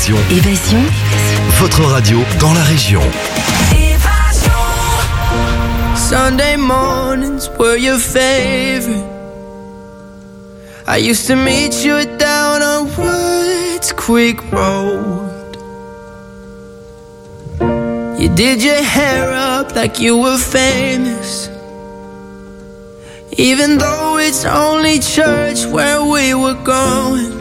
Évasion. Votre radio dans la région. Sunday mornings were your favorite. I used to meet you down on Woods Creek Road. You did your hair up like you were famous, even though it's only church where we were going.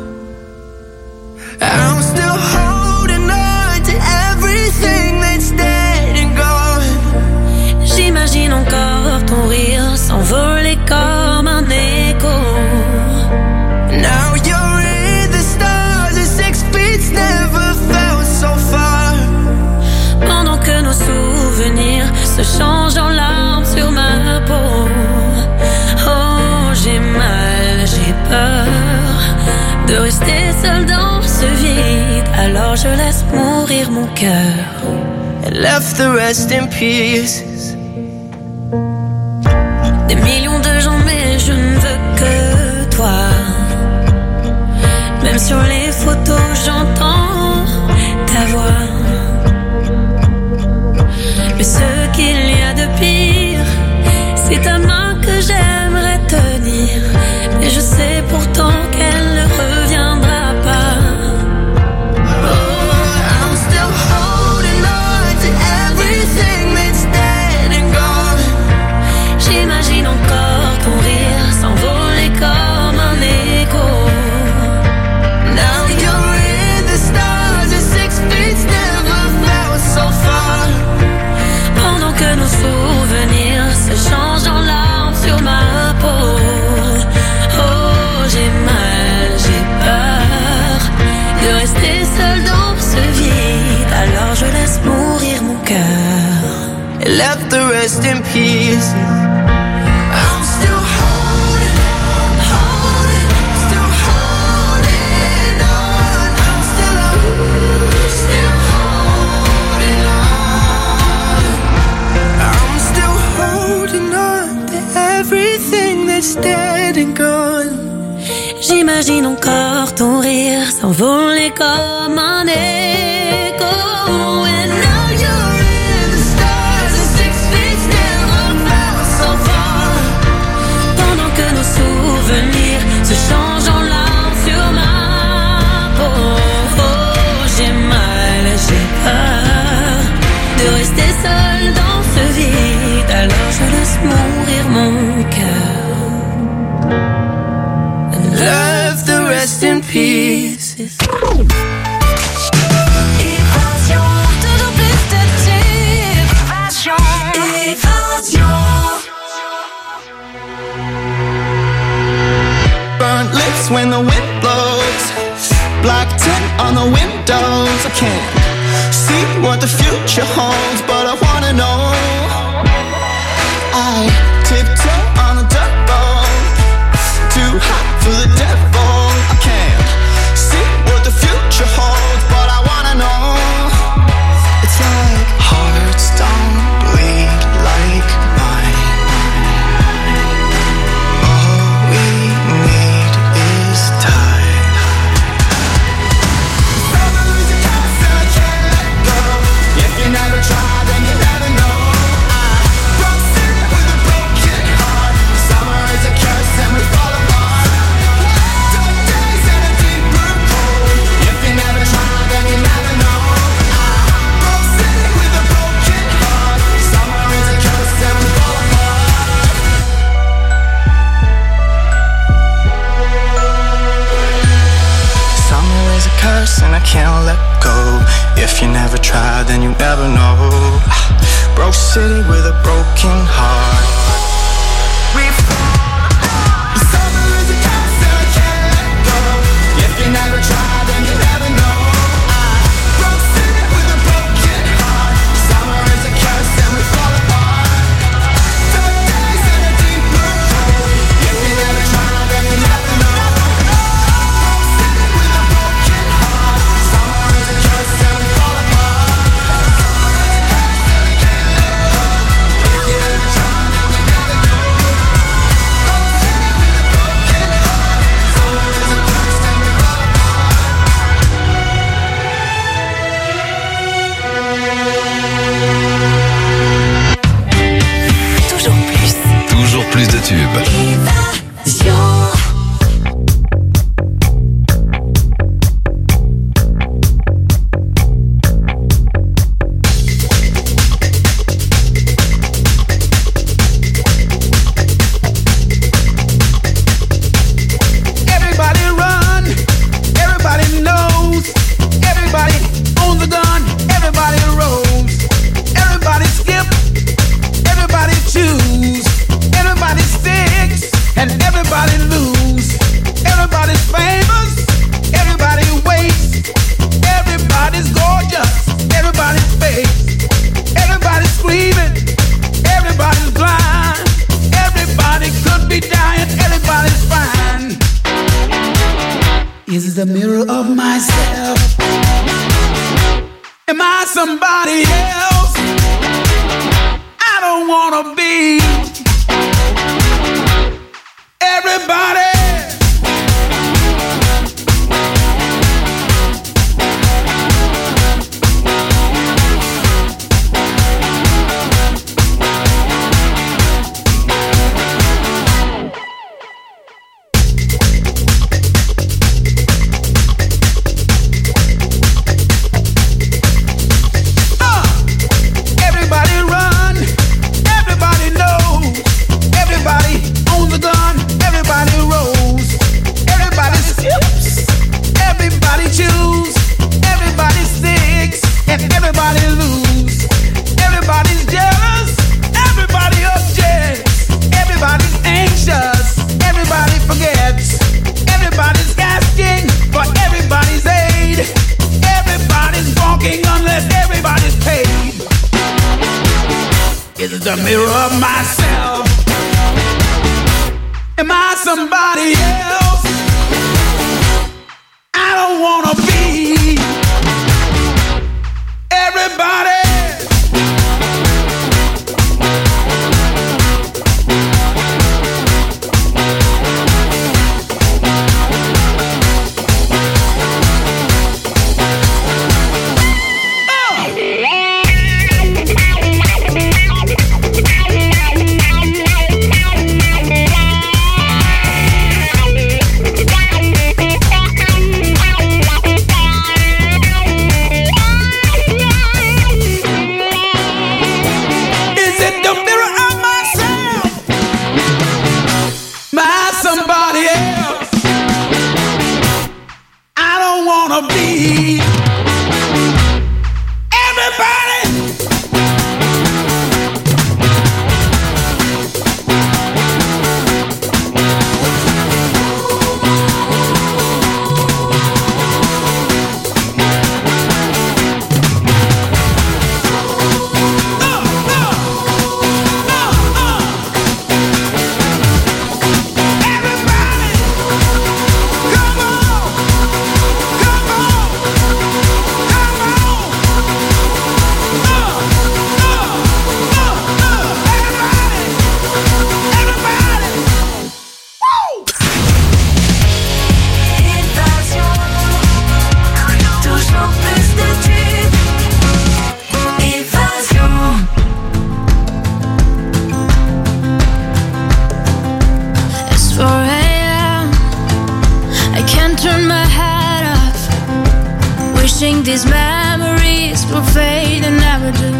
I'm still holding on to everything that's dead and gone. J'imagine encore ton rire s'envoler comme un écho. Now you're in the stars and 6 feet never felt so far. Pendant que nos souvenirs se changent en larmes sur ma peau. Oh, j'ai mal, j'ai peur de rester seul dans ce vide. Alors je laisse mourir mon cœur and left the rest in pieces. Des millions de gens mais je ne veux que toi. Même sur les photos j'entends ta voix. Mais ce qu'il y a de pire, c'est ta main que j'aimerais tenir. Mais je sais pourtant qu'elle ne reviendra pas. I'm still holding on to everything that's dead and gone. J'imagine encore ton rire s'envoler comme un écho. Now you're in the stars and 6 feet never felt so far. Pendant que nos souvenirs se changent en larmes sur ma peau. Oh, j'ai mal, j'ai peur de rester seul dans ce vide. Alors je laisse mourir mon cœur and left the rest in pieces. I'm still holding on, still holding on. I'm still holding on. I'm still holding on to everything that's dead and gone. J'imagine encore ton rire s'envoler comme un écho. And now You're in the stars and 6 feet never felt so far. pendant que nos souvenirs se changent en larmes sur ma peau. Oh, j'ai mal, j'ai peur de rester seul dans ce vide. Alors je laisse mourir mon cœur and Left the rest in pieces. Évasion, toujours plus de évasion. Burnt lips when the wind blows. Black tint on the windows. I can't see what the future holds, but I wanna know. I tiptoe on a dirt road, too hot for the devil. I can't see what the future holds, but I wanna know. It's like hearts don't bleed like mine. All we need is time. Summer is a curse and I can't let go. If you never try, then you never know. I broke city with a broken heart. Summer is a curse and we fall apart. Dark days and a deeper cold. If you never try, then you never know. I broke city with a broken heart. Summer is a curse and we fall apart. Summer is a curse and I can't let go. If you never try, then you never know. Broke city with a broken heart. We fall apart. Summer is a curse and I can't let go. If you never try, then you never know. Broke city with a broken heart. Summer is a curse and we fall apart. Dark days and a deeper cold. If you never try, then you never know. Am I somebody else? I don't wanna be everybody. The mirror of myself. Am I somebody else? I don't wanna be everybody. These memories will fade and never do.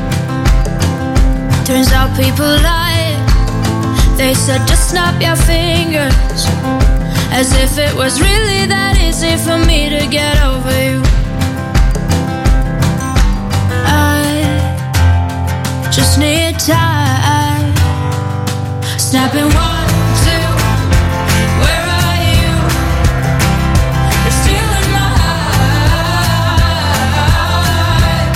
Turns out people lie. They said just snap your fingers, as if it was really that easy for me to get over you. I just need time. Snapping 1, 2. Where are you? You're still in my heart.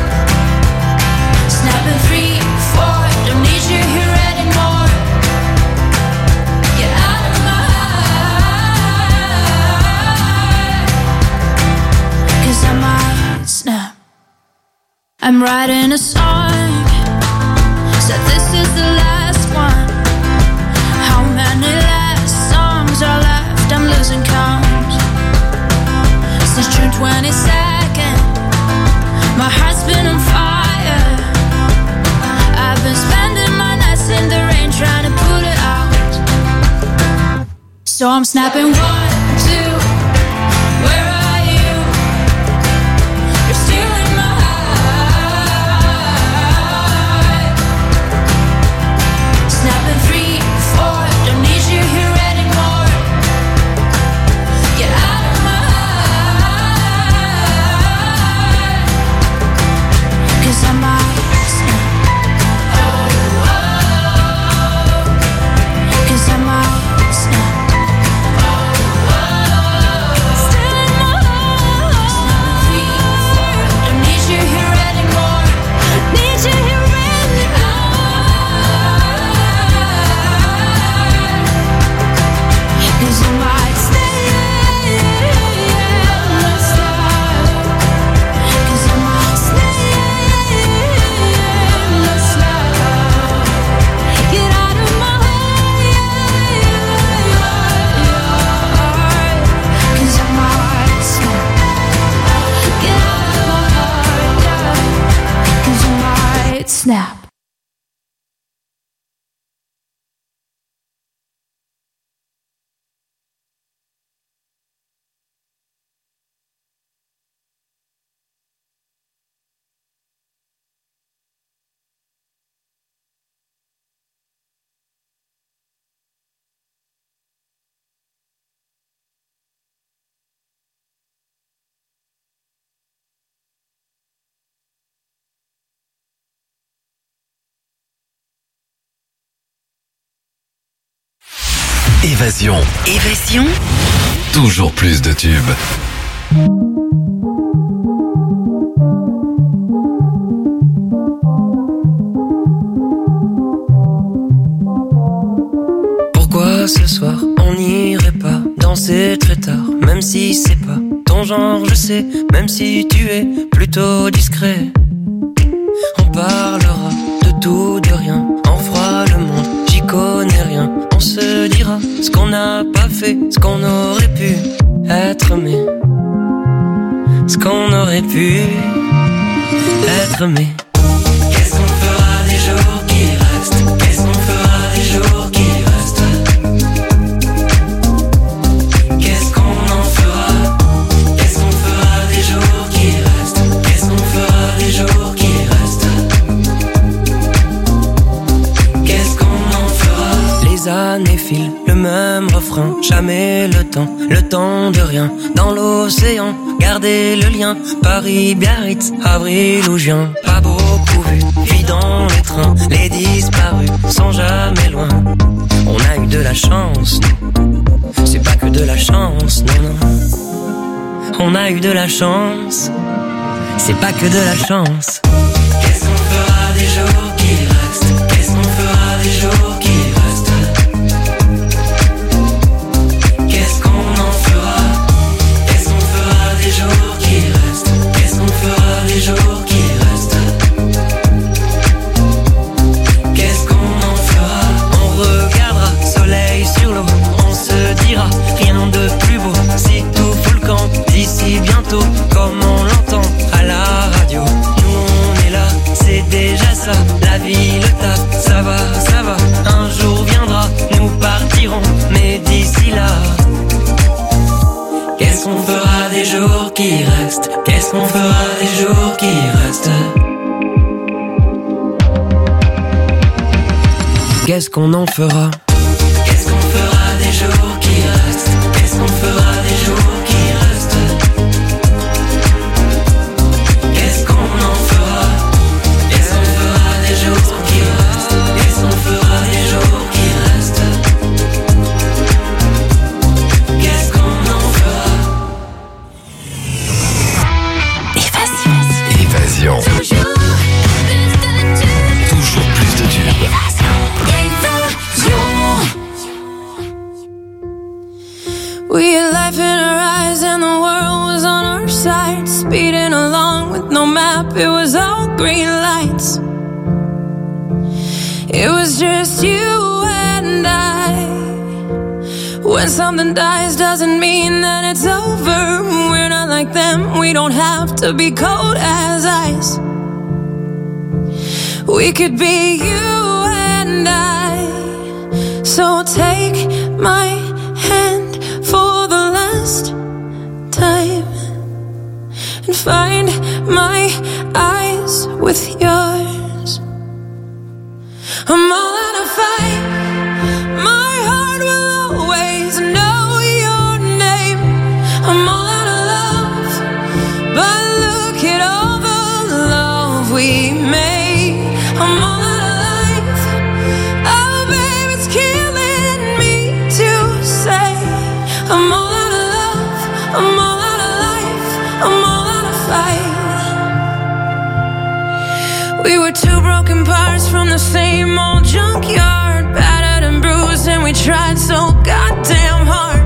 Snapping 3, 4. Don't need you here anymore. Get out of my heart. 'Cause I might snap. I'm writing a song. Said this is the last one. How many last songs are left? I'm losing count. Since June 22nd, my heart's been on fire. I've been spending my nights in the rain trying to put it out. So I'm snapping 1, 2. Where are you? You're still in my heart. Snapping 3, 4. Don't need you here anymore. Get out of my heart. 'Cause I might snap. 'Cause I might snap. Évasion. Évasion. Toujours plus de tubes. Pourquoi ce soir on n'irait pas danser très tard, même si c'est pas ton genre, je sais, même si tu es plutôt discret. On parlera de tout, de rien, on fera le monde, j'y connais rien. On se dira ce qu'on n'a pas fait, ce qu'on aurait pu être aimé, ce qu'on aurait pu être aimé. Qu'est-ce qu'on fera des jours qui restent? Qu'est-ce qu'on fera des jours qui restent? Qu'est-ce qu'on en fera? Qu'est-ce qu'on fera des jours qui restent? Qu'est-ce qu'on fera des jours qui restent? Qu'est-ce qu'on en fera? Les années filent, le même refrain, jamais le temps de rien. Dans l'océan, garder le lien, Paris, Biarritz, avril ou juin. Pas beaucoup vu, vie dans les trains, les disparus sont jamais loin. On a eu de la chance, nous. C'est pas que de la chance, non, non. On a eu de la chance, c'est pas que de la chance. Qu'est-ce qu'on fera des jours qui restent? Qu'est-ce qu'on fera des jours qui restent? Qu'est-ce qu'on en fera? Qu'est-ce qu'on fera des jours qui restent? Qu'est-ce qu'on fera des jours qui restent? Qu'est-ce qu'on en fera? On regardera soleil sur l'eau, on se dira rien de plus beau. Si tout fout le camp d'ici bientôt, comme on l'entend à la radio. Nous on est là, c'est déjà ça. La vie, le taf, ça va, ça va. Un jour viendra, nous partirons, mais d'ici là, qu'est-ce qu'on fera des jours qui restent? Qu'est-ce qu'on fera des jours qui restent? Qu'est-ce qu'on en fera? Qu'est-ce qu'on fera des jours qui restent? Qu'est-ce qu'on fera des jours qui restent? Qu'est-ce qu'on en fera? Qu'est-ce qu'on fera des jours qui restent? Qu'est-ce qu'on fera des jours qui restent? Qu'est-ce qu'on en fera? Évasion. Toujours plus de tubes. We had life in our eyes and the world was on our side. Speeding along with no map, it was all green lights. It was just you and I. When something dies doesn't mean that it's over. We're not like them, we don't have to be cold as ice. We could be you and I. So take my hand for the last time and find my eyes with yours. I'm all out of fight. My heart will always know your name. I'm all out of love, but look at all the love we made. I'm all out of life. Oh, babe, it's killing me to say. I'm all out of love. I'm all out of life. I'm all out of fight. We were two broken parts from the same old junkyard, battered and bruised, and we tried so goddamn hard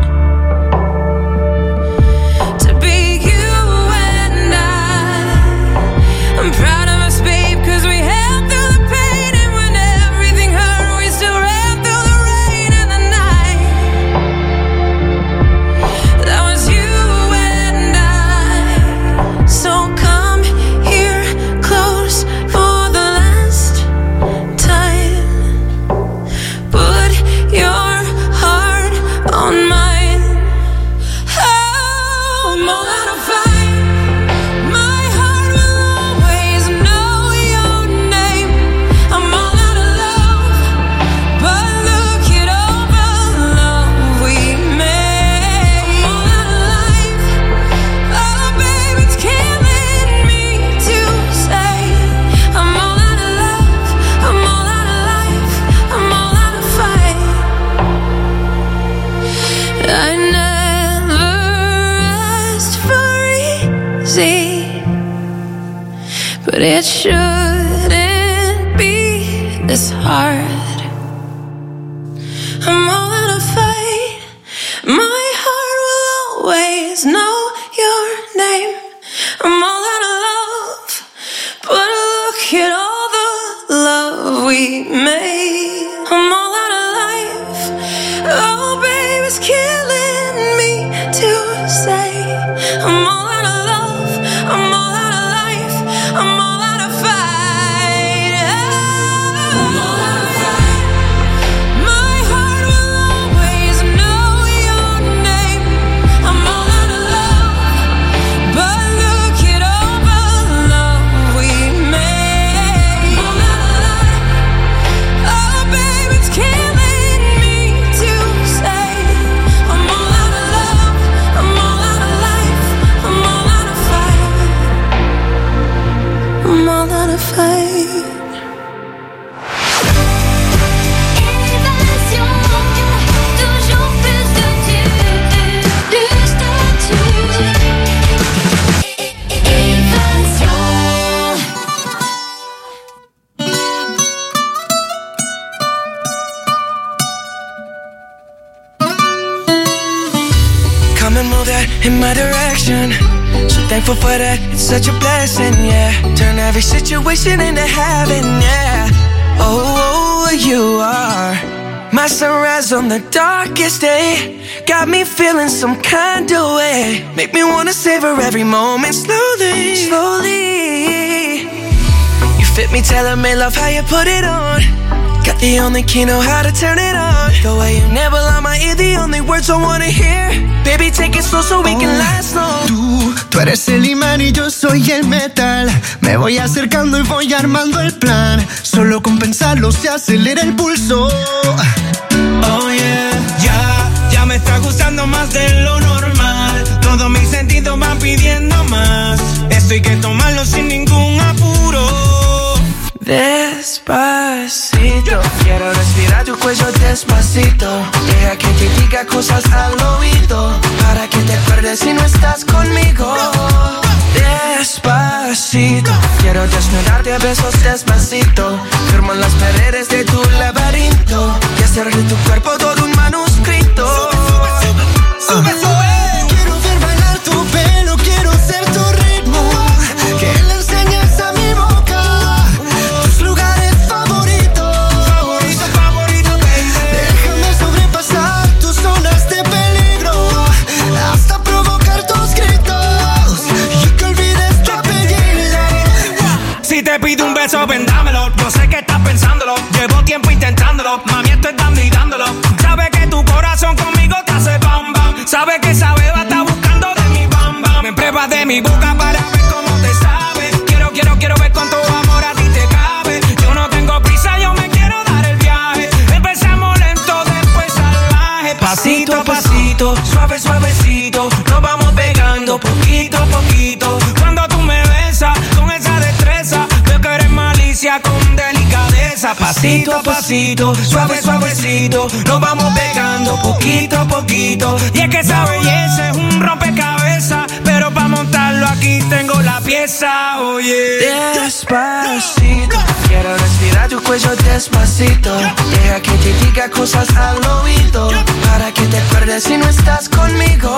to be you and I. I'm proud of us, babe, 'cause we held through the pain, and when everything hurt, we still ran through the rain and the night. That was you and I. So come here close for the last time. Put your heart on but it shouldn't be this hard. I'm all out of fight. My heart will always know your name. I'm all out of love, but look at all the love we made. I'm all out of life. Oh, babe, it's killing me to say. I'm all out of love. I'm all out of life. I'm all out of fight. I'm all out of fight. My heart will always know your name. I'm all out of love, but look at all the love we made. I'm all out of life. Oh, babe, it's killing me to say. I'm all out of love. I'm all out of life. I'm all out of fight. I'm all out of fight. Évasion, toujours plus de tubes. Évasion. Come and move that in my direction. So thankful for that, it's such a blessing, yeah. Turn every situation into heaven, yeah. Oh, you are my sunrise on the darkest day. Got me feeling some kind of way. Make me wanna savor every moment slowly, slowly. You fit me, tailor-made, love how you put it on. Got the only key, know how to turn it on. The way you never lie my ear, the only words I wanna hear. Baby, take it slow so we can last long. Tú eres el imán y yo soy el metal. Me voy acercando y voy armando el plan. Solo con pensarlo se acelera el pulso. Oh yeah, ya me está gustando más de lo normal. Todos mis sentidos van pidiendo más. Esto hay que tomarlo sin ningún apuro. Despacito, quiero respirar tu cuello despacito. Deja que te diga cosas al oído, para que te acuerdes si no estás conmigo. Despacito, quiero desnudarte a besos despacito. Firmo en las paredes de tu laberinto y hacer de tu cuerpo todo un manuscrito. Sube, sube. Quiero ver bailar tu pelo, quiero ser tu ritmo. Que le enseñes a mi boca tus lugares favoritos. Favorito, favorito, baby. Déjame sobrepasar tus zonas de peligro, hasta provocar tus gritos y que olvides tu apellido. Si te pido un beso, ven, dámelo. Yo sé que estás pensándolo. Llevo tiempo intentándolo. Mami, estoy dando y dándolo. Sabes que tu corazón conmigo te hace bam bam. Sabes que esa beba está buscando de mi bam bam. Me pruebas de mi boca para ver cómo te sabe. Quiero ver cuánto amor a ti te cabe. Yo no tengo prisa, yo me quiero dar el viaje. Empezamos lento, después salvaje. Pasito a pasito, suave, suavecito. Nos vamos pegando poquito a poquito. Cuando tú me besas con esa destreza, veo que eres malicia con delicadeza. Pasito a pasito, suave, suavecito. Nos vamos pegando poquito a poquito. Y es que esa belleza es un rompecabezas, pero para montarlo aquí tengo la pieza, oye. Despacito, quiero respirar tu cuello despacito. Deja que te diga cosas al oído, para que te acuerdes si no estás conmigo.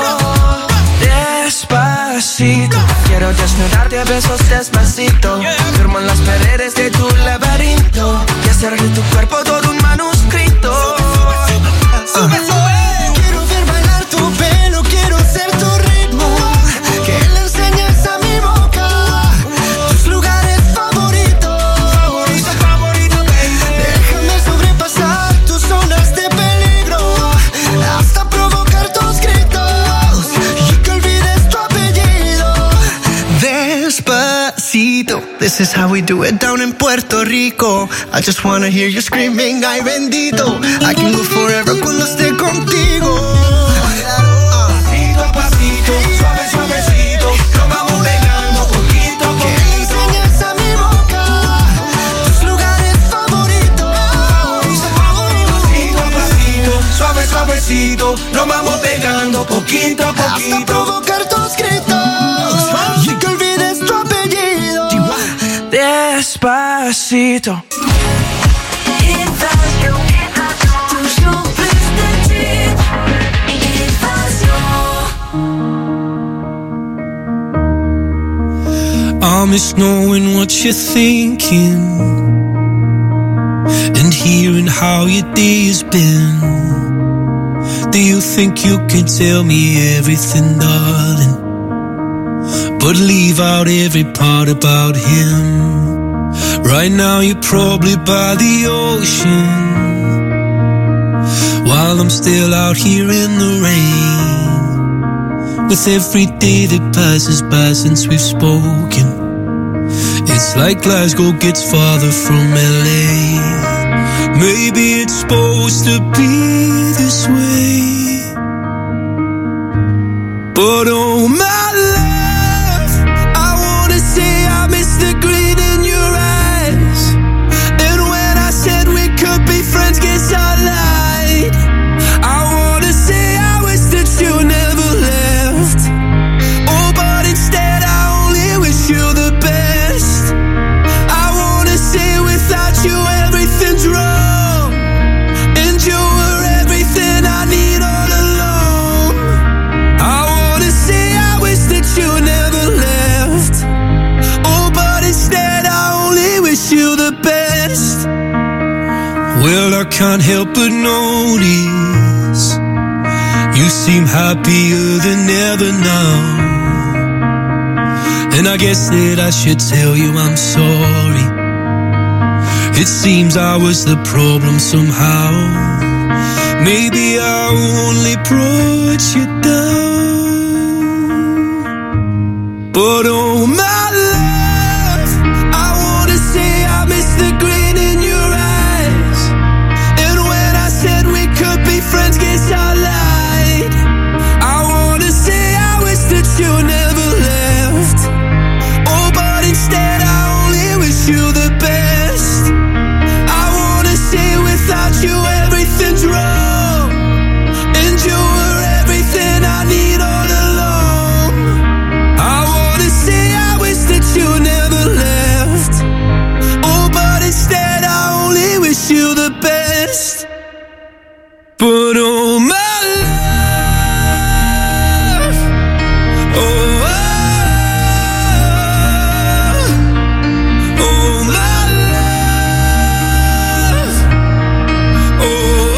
Despacito, quiero desnudarte a besos despacito. Firmo en las paredes de tu laberinto y hacer de tu cuerpo todo un manuscrito. Sube, sube. Quiero ver bailar tu pelo, quiero ser tu ritmo. Que le enseñes a mi boca tus lugares favoritos. Favorito, favorito, baby. Déjame sobrepasar tus zonas de peligro, hasta provocar tus gritos y que olvides tu apellido. Despacito, this is how we do it down in Puerto Rico. I just wanna hear you screaming, ay bendito. I can go forever cuando esté contigo. Pasito a pasito, suave, suavecito. Nos vamos pegando poquito a Que le poquito. enseñes a mi boca tus lugares favoritos. Pasito a pasito, suave, suavecito. Nos vamos pegando poquito a Hasta poquito. provocar tus gritos y que olvides tu apellido. Despacito. Évasion, toujours plus de tubes. Évasion. I miss knowing what you're thinking and hearing how your day has been. Do you think you can tell me everything, darling, but leave out every part about him? Right now you're probably by the ocean, while I'm still out here in the rain. With every day that passes by since we've spoken, it's like Glasgow gets farther from LA. Maybe it's supposed to be this way, but oh my love, I wanna say I miss the green in your eyes. And when I said we could be friends, guess I lied. I wanna say I wish that you never left. Oh, but instead I only wish you the best. I wanna say without you everything's wrong, and you were everything I need all along. I wanna say I wish that you never left. Oh, but instead I only wish you the best. Well, I can't help but notice you seem happier than ever now, and I guess that I should tell you I'm sorry. It seems I was the problem somehow. Maybe I only brought you down, but oh my love, I wanna say I miss the green in your eyes. And when I said we could be friends, guess I lied. I wanna say I wish that you never left. Oh, but instead I only wish you the best. I wanna say without you everything's wrong, and you were everything I need all along. I wanna say I wish that you never left. Oh, but instead I only wish you the best. But oh my love, oh, oh my love, oh,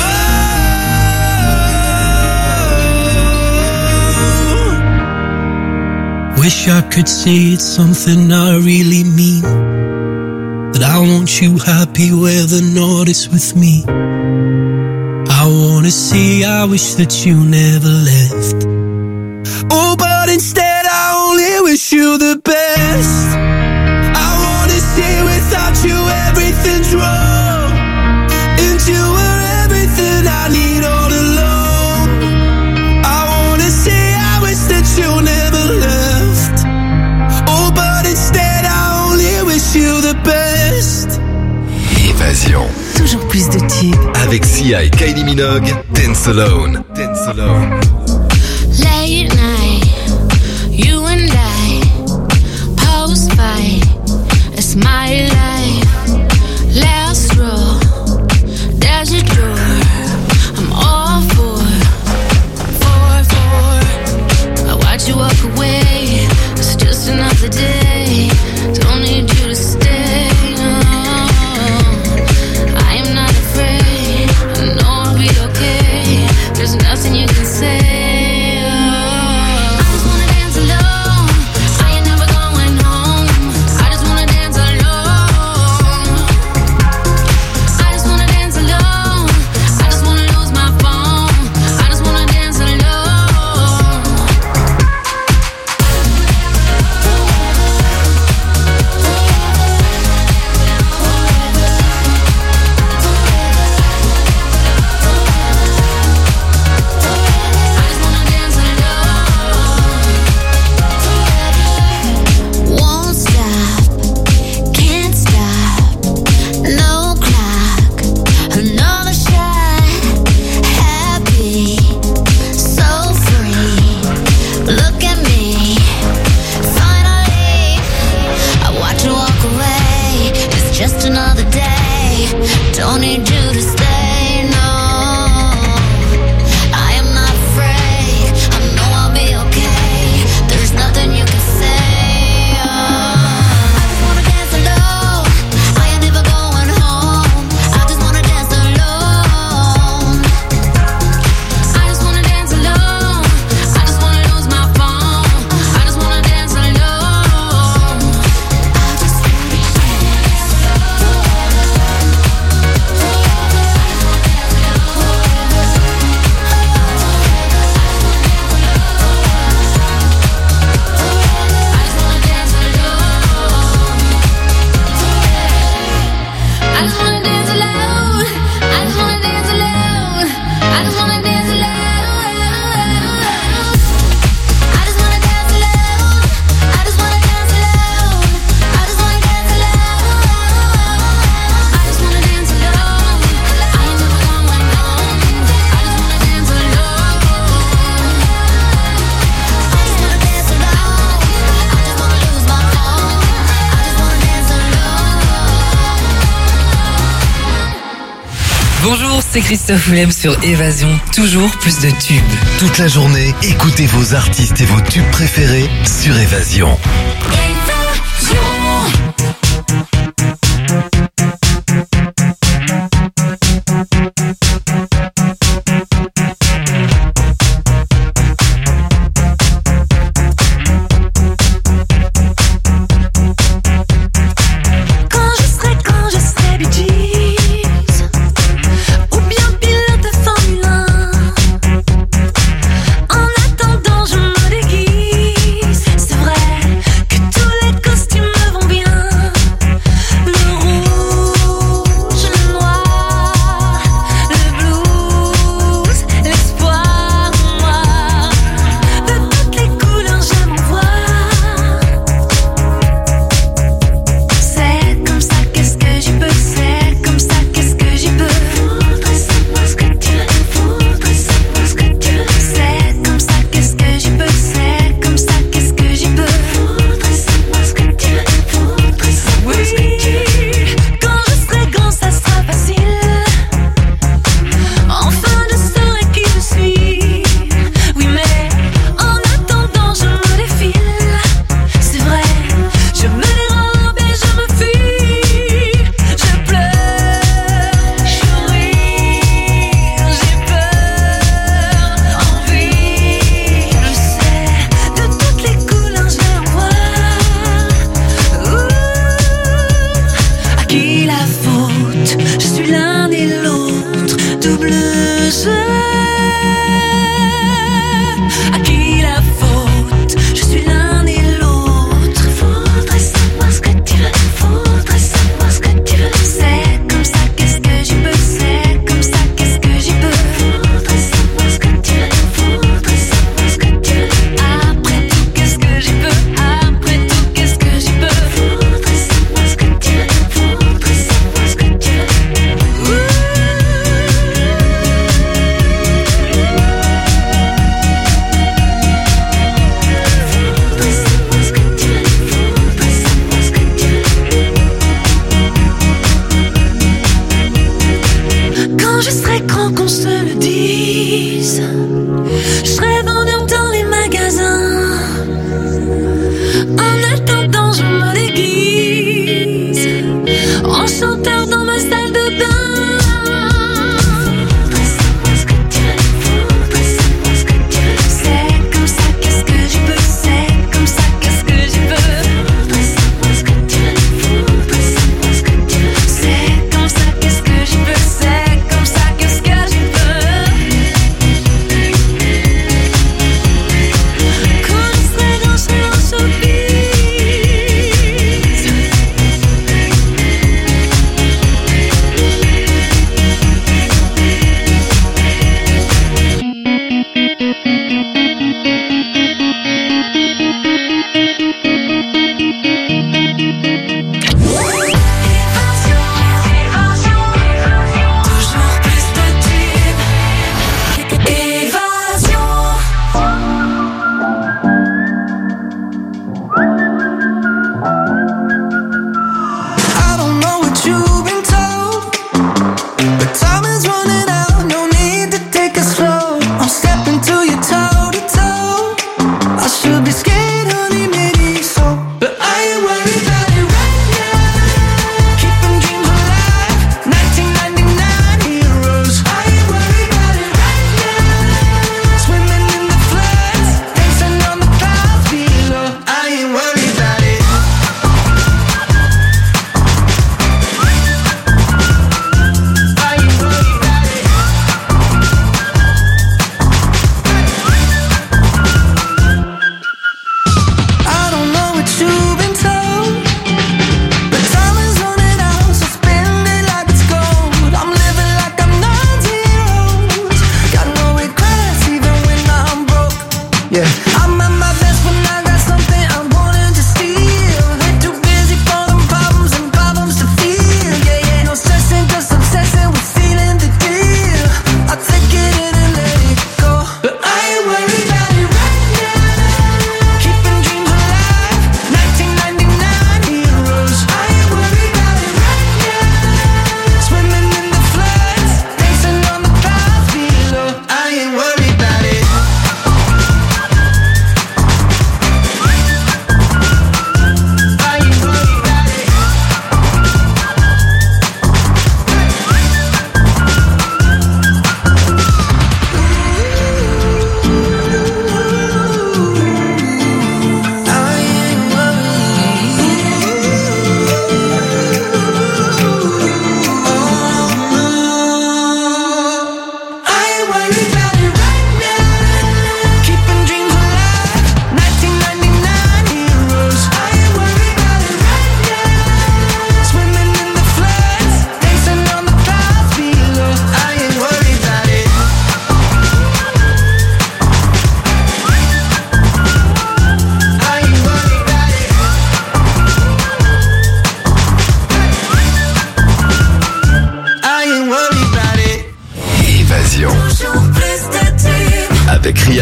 wish I could say it's something I really mean, that I want you happy whether or not it's with me. I wanna say I wish that you never left. Oh, but instead I only wish you the best. I wanna say without you everything's wrong, and you were everything I need all along. I wanna say I wish that you never left. Oh, but instead I only wish you the best. Évasion. Toujours plus de tubes. Avec Sia et Kylie Minogue, Dance Alone. Dance Alone. Late night, you and I, post-fight, it's my life. Last row, there's a door, I'm all for. I watch you walk away, it's just another day, don't need you to stay, no. I am not afraid, I know I'll be okay, there's nothing you can say. Bonjour, c'est Christophe Willem sur Évasion, toujours plus de tubes. Toute la journée, écoutez vos artistes et vos tubes préférés sur Évasion.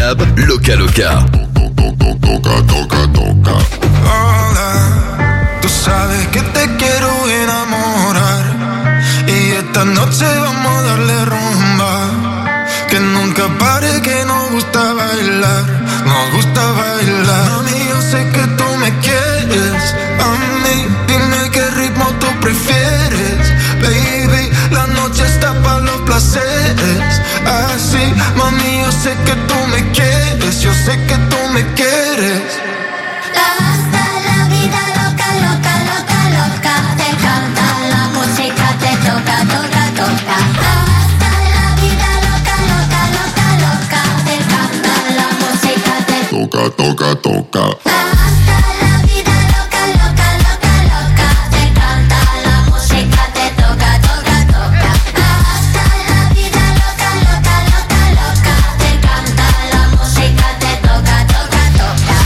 Gab, Loca Loca. Hola, tú sabes que te quiero enamorar y esta noche vamos a darle rumba. Que nunca pare, que nos gusta bailar, nos gusta bailar. Mami, yo sé que tú me quieres, a mí dime qué ritmo tú prefieres. Baby, la noche está para los placeres. Así, mami, yo sé que tú me quieres, yo sé que tú me quieres. Hasta la vida loca, loca, loca, loca. Te canta la música, te toca, toca, toca. Hasta la vida loca, loca, loca, loca. Te canta la música, te toca, toca, toca. Hasta la vida loca, loca, loca, loca. Te canta la música, te toca, toca, toca. Hasta la vida loca, loca, loca, loca. Te canta la música, te toca, toca, toca.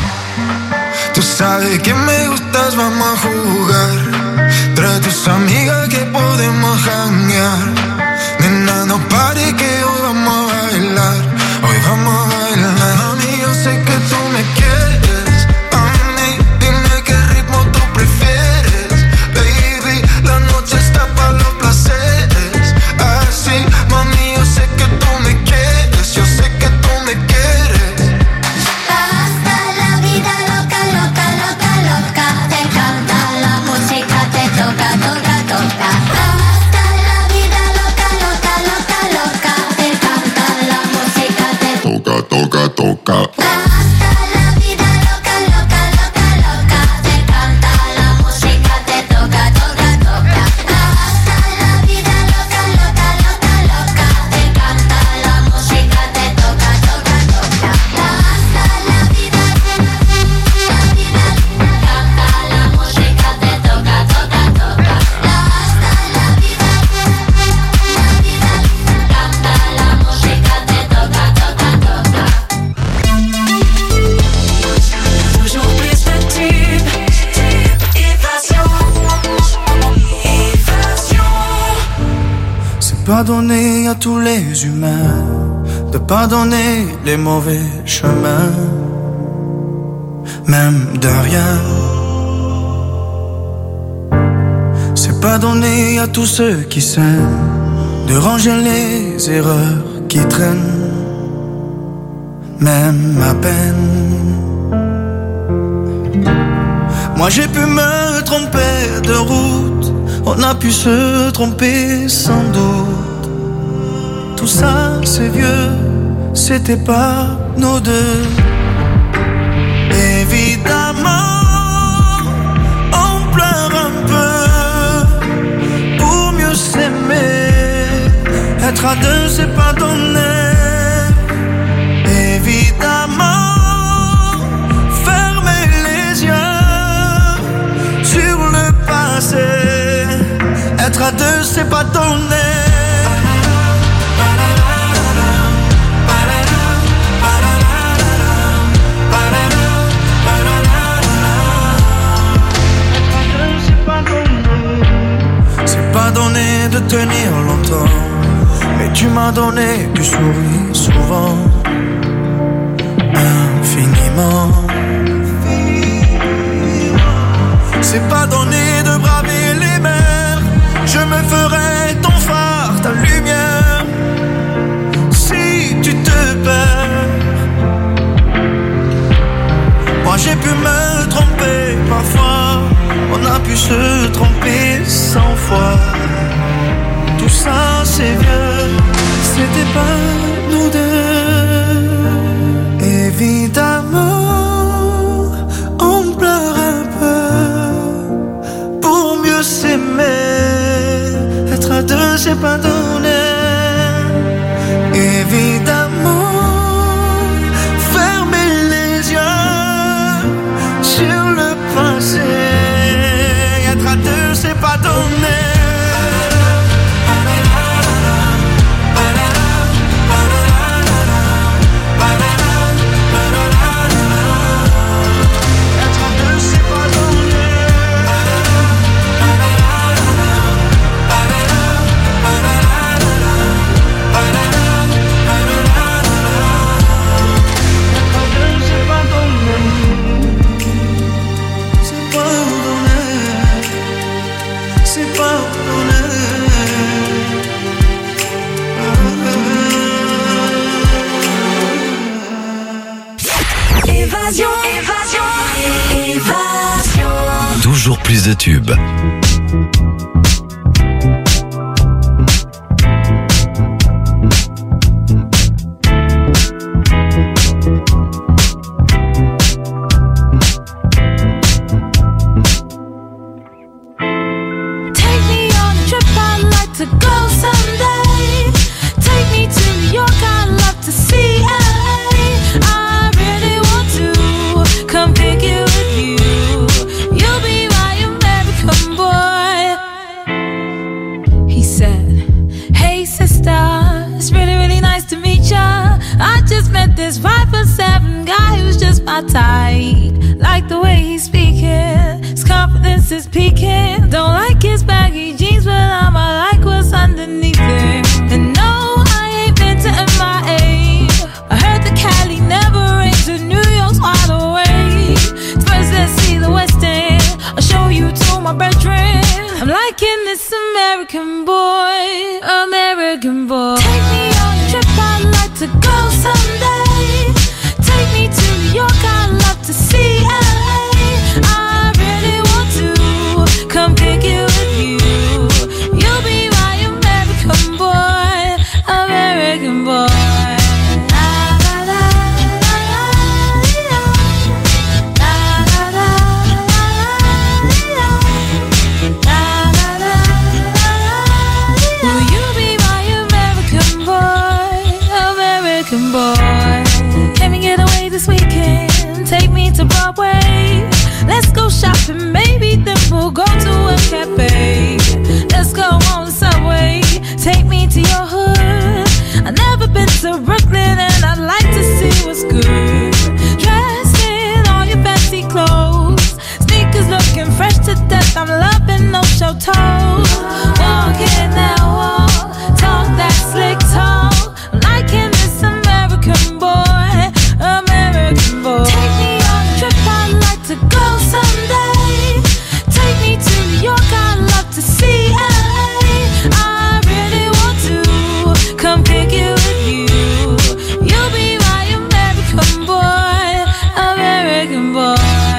Tú sabes que me gustas, vamos a jugar. Trae tus amigas que podemos janguear. Nena, no pare que hoy vamos a bailar. Hoy vamos a bailar. Mami, yo sé que tú me quieres. A mí, dime qué ritmo tú prefieres. Baby, la noche está para los placeres. Así, mami, yo sé que tú me quieres. Yo sé que tú me quieres. Hasta la vida loca, loca, loca, loca. Te canta la música, te toca, toca, toca. Hasta la vida loca, loca, loca, loca. Te canta la música, te toca, toca, toca. Hasta la vida loca, loca, loca, loca. Te canta la música, te toca, toca, toca. Hasta la vida loca, loca, loca, loca. Te canta la música, te toca, toca, toca. Hasta la vida, canta la música, te toca, toca, toca. Hasta la vida, canta la música, te toca, toca, toca. Toujours plus de tubes, évasion, évasion. C'est pardonner à tous les humains de pardonner les mauvais chemins, même de rien. C'est pardonner à tous ceux qui s'aiment de ranger les erreurs qui traînent, même à peine. Moi j'ai pu me tromper de route, on a pu se tromper sans doute. Tout ça c'est vieux, c'était pas nous deux. Évidemment, on pleure un peu pour mieux s'aimer. Être à deux c'est pas donné. Évidemment, fermer les yeux sur le passé. Être à deux c'est pas donné. C'est pas donné de tenir longtemps, mais tu m'as donné du sourire souvent, infiniment. C'est pas donné de braver les mers, je me ferai ton phare, ta lumière, si tu te perds. Moi j'ai pu me tromper parfois, on a pu se tromper 100 fois. Tout ça c'est vieux, c'était pas nous deux. Évidemment, on pleure un peu pour mieux s'aimer. Être à deux c'est pas donné. Évidemment, fermer les yeux sur le passé. Être à deux c'est pas donné. plus de tubes. This 5'7" guy who's just my type. Like the way he's speaking, his confidence is peaking. Don't like his baggy jeans, but I'ma like what's underneath it. And no, I ain't been to MIA. I heard the Cali never rains, and New York's wide awake. First let's see the West End, I'll show you to my bedroom. I'm liking this American boy, American boy. Take me on a trip, I'd like to go someday. Take me to New York, I'd love to see LA. I really want to come pick it with you. You'll be my American boy, American boy. Boy, can we get away this weekend? Take me to Broadway. Let's go shopping, maybe then we'll go to a cafe. Let's go on the subway. Take me to your hood. I've never been to Brooklyn and I'd like to see what's good. Dressed in all your fancy clothes, sneakers looking fresh to death. I'm loving no show toes. Walking that wall, talk that slick talk. I'm liking this American boy, American boy. Take me on a trip, I'd like to go someday. Take me to New York, I'd love to see LA. I really want to come pick it with you. You'll be my American boy, American boy.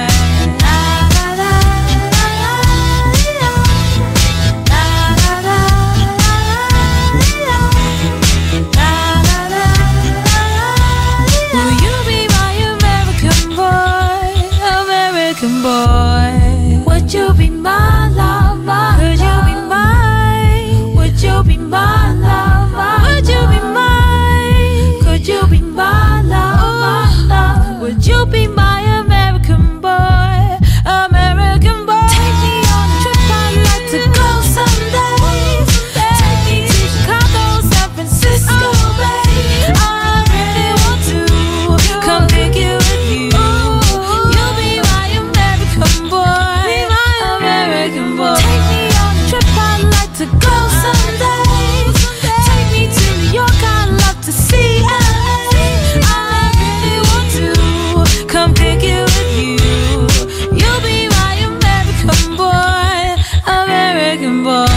Boy, would you be my lover? Could you be mine? Would you be my lover? Would you be mine? Could you be my lover? Would you be my American boy? American boy. Take me on a trip, I'd like to go someday. Take me to Chicago, San Francisco, babe. I really want to come pick it with you. Take me on a trip, I'd like to go someday. Take me to New York, I'd love to see LA. I really want to come pick it with you. You'll be my American boy, American boy.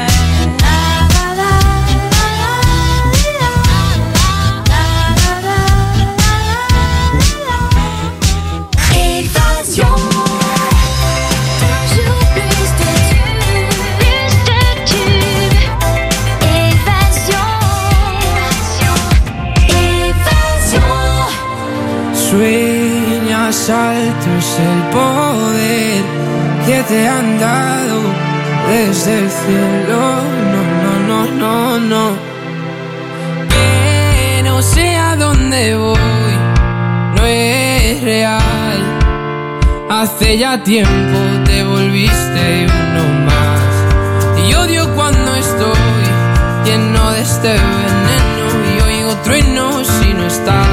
Sueñas altos el poder que te han dado desde el cielo. No, no, no, no, no. Que no sé a dónde voy, no es real. Hace ya tiempo te volviste uno más. Y odio cuando estoy lleno de este veneno y oigo truenos si no estás.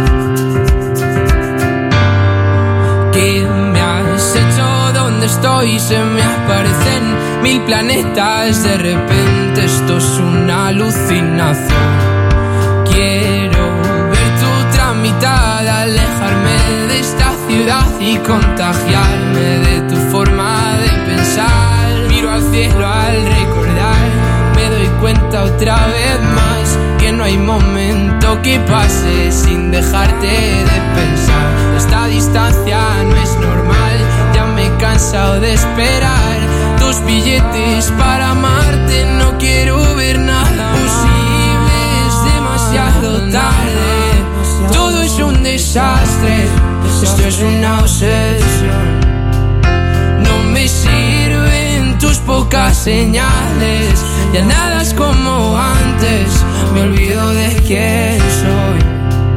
¿Qué me has hecho? ¿Dónde estoy? Se me aparecen 1000 planetas. De repente esto es una alucinación. Quiero ver tu tramitada, alejarme de esta ciudad y contagiarme de tu forma de pensar. Miro al cielo al recordar, me doy cuenta otra vez más que no hay momento que pase sin dejarte de pensar. Esta distancia no es normal, ya me cansado de esperar tus billetes para amarte. No quiero ver nada posible, es demasiado tarde. Todo es un desastre, esto es una obsesión. No me sirven tus pocas señales, ya nada es como antes, me olvido de quién soy.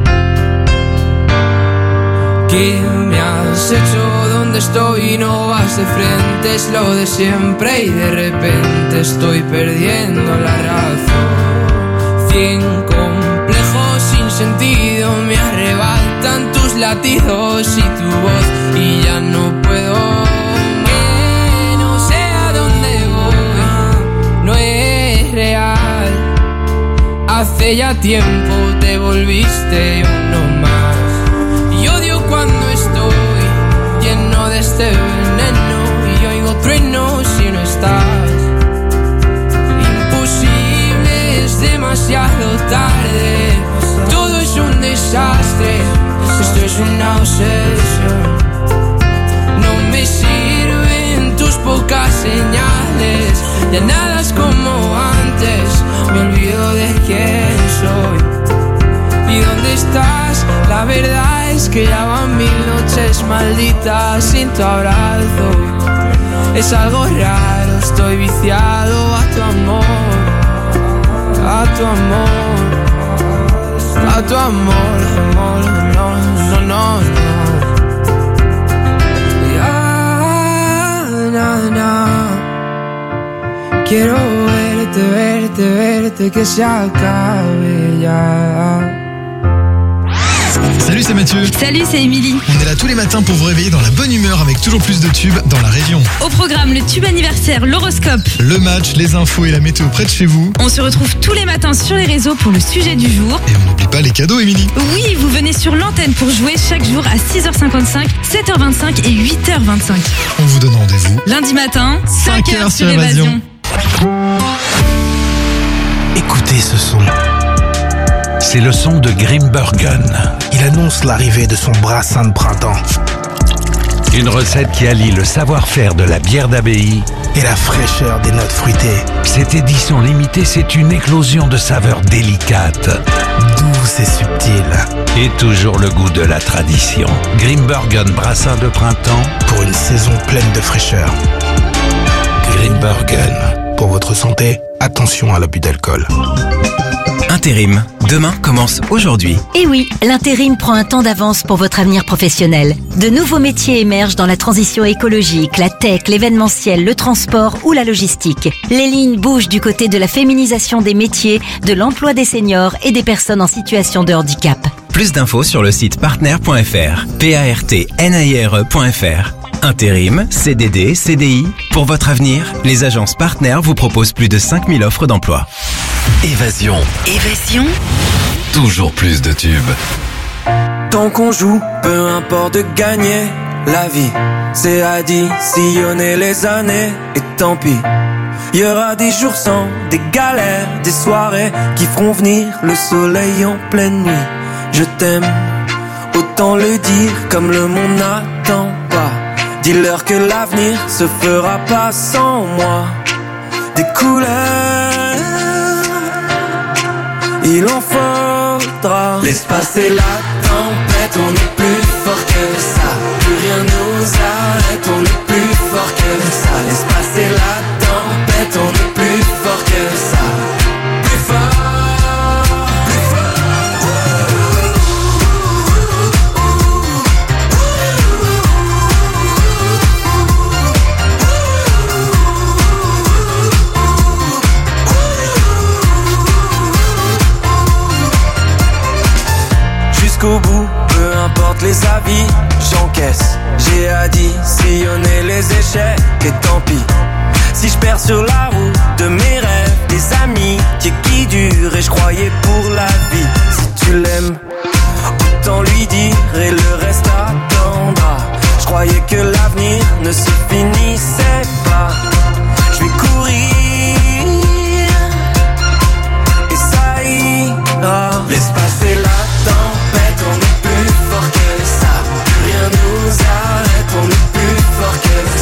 ¿Qué me has hecho? ¿Dónde estoy? No vas de frente, es lo de siempre y de repente estoy perdiendo la razón. 100 complejos sin sentido me arrebatan tus latidos y tu voz y ya no puedo. Que no sé a dónde voy, no es real. Hace ya tiempo te volviste uno más. Y odio cuando estoy lleno de este veneno y oigo truenos si no estás. Imposible, es demasiado tarde. Todo es un desastre, esto es una obsesión. No me sirven tus pocas señales, ya nada es como antes, me olvido de quién soy. ¿Y dónde estás? La verdad es que ya van 1000 noches malditas sin tu abrazo. Es algo raro, estoy viciado a tu amor, a tu amor, a tu amor, amor, no, no, no, no. Ya, na, na. Quiero verte, verte, verte, que se acabe ya. Salut, c'est Mathieu. Salut, c'est Émilie. On est là tous les matins pour vous réveiller dans la bonne humeur avec toujours plus de tubes dans la région. Au programme, le tube anniversaire, l'horoscope, le match, les infos et la météo près de chez vous. On se retrouve tous les matins sur les réseaux pour le sujet du jour. Et on n'oublie pas les cadeaux, Émilie. Oui, vous venez sur l'antenne pour jouer chaque jour à 6h55, 7h25 et 8h25. On vous donne rendez-vous lundi matin, 5h sur Évasion. Écoutez ce son. C'est le son de Grimbergen. Il annonce l'arrivée de son brassin de printemps. Une recette qui allie le savoir-faire de la bière d'abbaye et la fraîcheur des notes fruitées. Cette édition limitée, c'est une éclosion de saveurs délicates, douces et subtiles. Et toujours le goût de la tradition. Grimbergen brassin de printemps pour une saison pleine de fraîcheur. Grimbergen. Pour votre santé, attention à l'abus d'alcool. Intérim. Demain commence aujourd'hui. Et oui, l'intérim prend un temps d'avance pour votre avenir professionnel. De nouveaux métiers émergent dans la transition écologique, la tech, l'événementiel, le transport ou la logistique. Les lignes bougent du côté de la féminisation des métiers, de l'emploi des seniors et des personnes en situation de handicap. Plus d'infos sur le site partner.fr, partnaire.fr. Intérim, CDD, CDI. Pour votre avenir, les agences partenaires vous proposent plus de 5000 offres d'emploi. Évasion. Évasion. Toujours plus de tubes. Tant qu'on joue, peu importe de gagner. La vie, c'est additionner les années. Et tant pis, il y aura des jours sans, des galères, des soirées qui feront venir le soleil en pleine nuit. Je t'aime, autant le dire comme le monde n'attend pas. Dis-leur que l'avenir se fera pas sans moi. Des couleurs, il en faudra. Laisse passer la tempête, on est plus fort que ça. Plus rien nous arrête, on est plus fort que ça. Laisse passer la tempête, on est plus fort que ça. Plus fort, plus fort. Jusqu'au bout, peu importe les avis, j'encaisse. J'ai additionné les échecs et tant pis. Si je perds sur la route de mes rêves, des amis qui durent et je croyais pour la vie. Si tu l'aimes, autant lui dire et le reste attendra. Je croyais que l'avenir ne se finissait pas. Je vais courir et ça ira. Laisse passer la tempête, on est plus fort que ça. Plus rien nous arrête, on est plus fort que ça.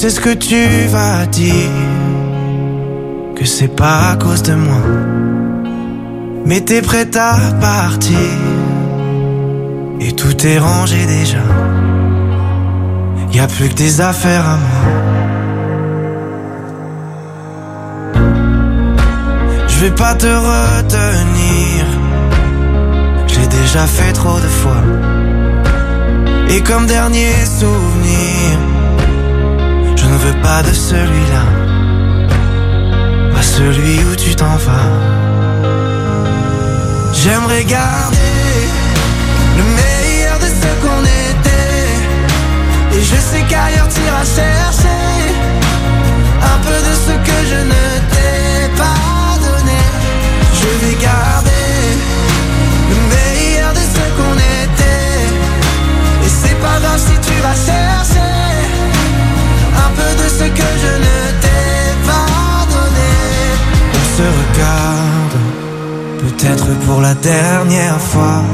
sais ce que tu vas dire, que c'est pas à cause de moi, mais t'es prête à partir et tout est rangé déjà. Y'a plus que des affaires à moi. Je vais pas te retenir, j'ai déjà fait trop de fois. Et comme dernier souvenir, je ne veux pas de celui-là, pas celui où tu t'en vas. J'aimerais garder le meilleur de ce qu'on était, et je sais qu'ailleurs t'iras chercher un peu de ce que je ne t'ai pas donné. Je vais garder le meilleur de ce qu'on était, et c'est pas grave si tu vas chercher un peu de ce que je ne t'ai pas donné. On se regarde, peut-être pour la dernière fois,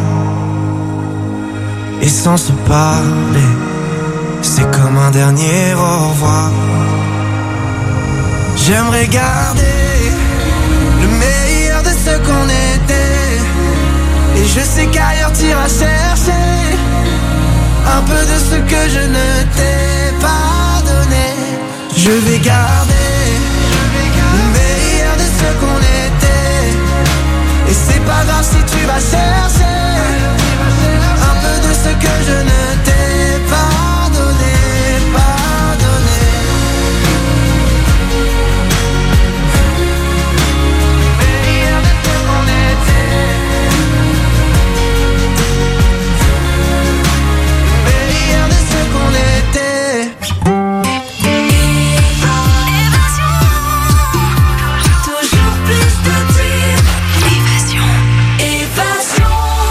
et sans se parler, c'est comme un dernier au revoir. J'aimerais garder le meilleur de ce qu'on était, et je sais qu'ailleurs t'iras chercher un peu de ce que je ne t'ai pas donné. Je vais garder le meilleur de ce qu'on était, et c'est pas grave si tu vas chercher un peu de ce que je ne t'ai pas donné, pas donné. Meilleur de ce qu'on était, meilleur de ce qu'on était. Toujours plus de tir. Évasion. Évasion.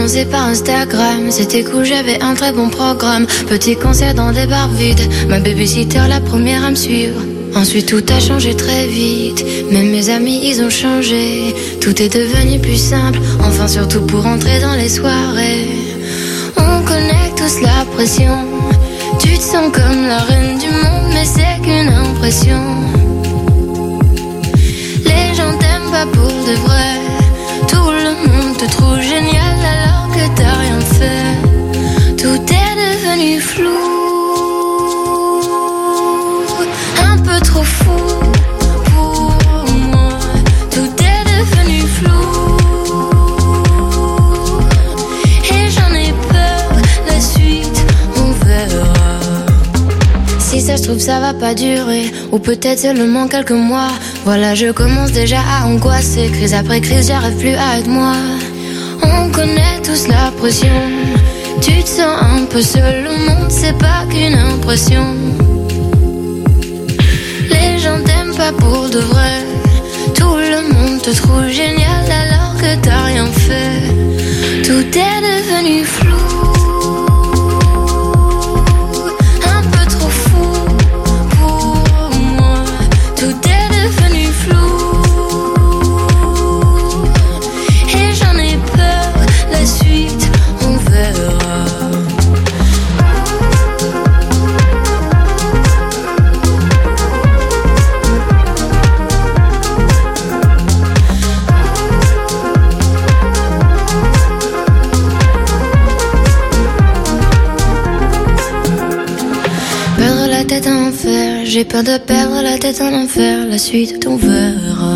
commencé par Instagram. C'était cool, j'avais un très bon programme. Petit concert dans des bars vides. Ma babysitter, la première à me suivre. Ensuite tout a changé très vite. Même mes amis ils ont changé. Tout est devenu plus simple. Enfin surtout pour entrer dans les soirées. On connaît tous la pression. Tu te sens comme la reine du monde, mais c'est qu'une impression. Les gens t'aiment pas pour de vrai. Tout le monde te trouve génial alors que t'as rien fait. Tout est devenu flou. Un peu trop fou pour moi. Tout est devenu flou. Et j'en ai peur, la suite on verra. Si ça se trouve ça va pas durer. Ou peut-être seulement quelques mois. Voilà je commence déjà à angoisser. Crise après crise j'arrive plus à être moi. On connaît tous la pression. Tu te sens un peu seul au monde. C'est pas qu'une impression. Les gens t'aiment pas pour de vrai. Tout le monde te trouve génial alors que t'as rien fait. Tout est devenu flou. Un peu trop fou pour moi. Tout est devenu flou. Et j'en ai peur, la suite on verra. Perdre la tête en enfer, j'ai peur de perdre la tête en enfer, la suite on verra.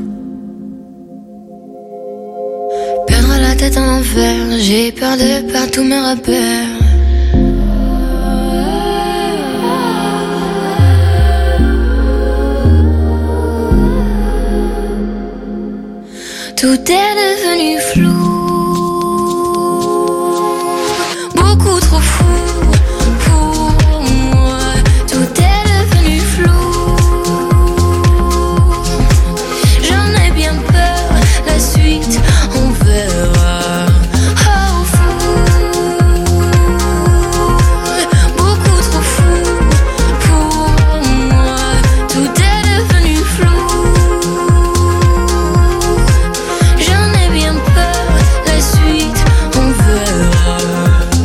Perdre la tête en enfer, j'ai peur de perdre tous mes repères. Tout est devenu flou, beaucoup trop fou.